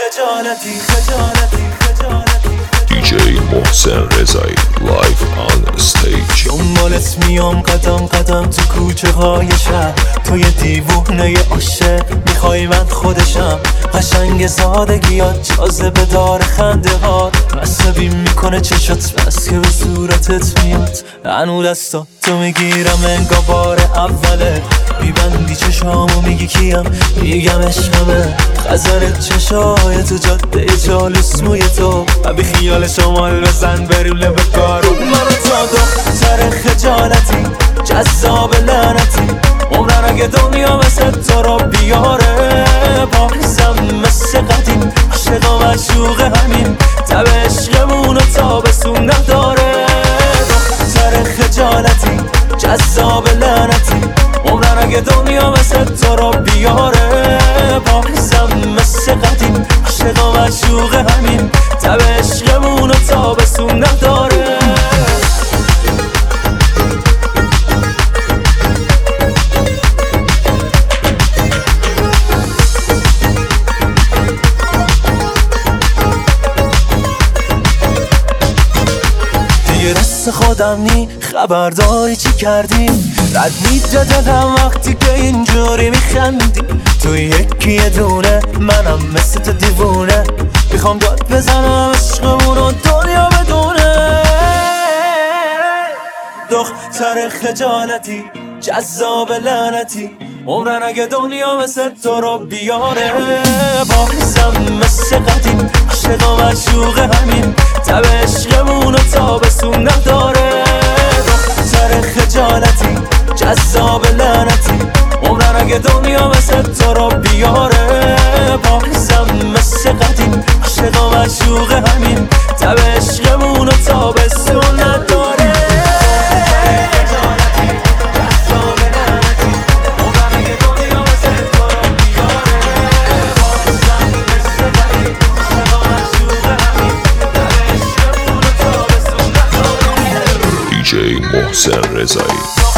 خجالتی DJ محسن رضایی لایف آن استیج. دنبالت میام قدم قدم تو کوچه های شهر، تو یه دیوونه عاشق میخوای من خودشم. قشنگ سادگیات جاذبه دار خنده ها، عصبی میکنه چشات بس که به صورتت میاد. هنو دستا تو میگیرم انگار بار اوله، میبندی چشامو میگی کیم، میگم عشقمه. خزر چشای تو جاده چالوس موی تو، و بی خیال شمال بزن بریم لب کارو. منو تا دختر خجالتی جذاب لعنتی، عمرن اگه دنیا مثل تو رو بیاره. بازم مثل قدیم عاشق و معشوق همین، تب عشقمون و تابستون نداره. دختر خجالتی جذاب لعنتی، عمرن اگه دنیا مثل تو رو بیاره. بازم مثل قدیم عاشق و معشوق همین، تب عشقمون و تابستون نداره. دست خودم نی خبرداری چی کردی، رد میده دلم وقتی که اینجوری میخندی. تو یکی یه دونه منم مثل تو دیوونه، میخوام داد بزنم عشقمون و دنیا بدونه. دختر خجالتی جذاب لعنتی، عمرن اگه دنیا مثل تو رو بیاره. بازم مثل قدیم عاشق و معشوق همین، تب عشقمون و تابستون نداره. دختر خجالتی جذاب لعنتی، عمرن اگه دنیا مثل تو رو بیاره. بازم مثل قدیم عاشق و معشوق همین، تب عشقمون و تابستون نداره. DJ محسن رضایی.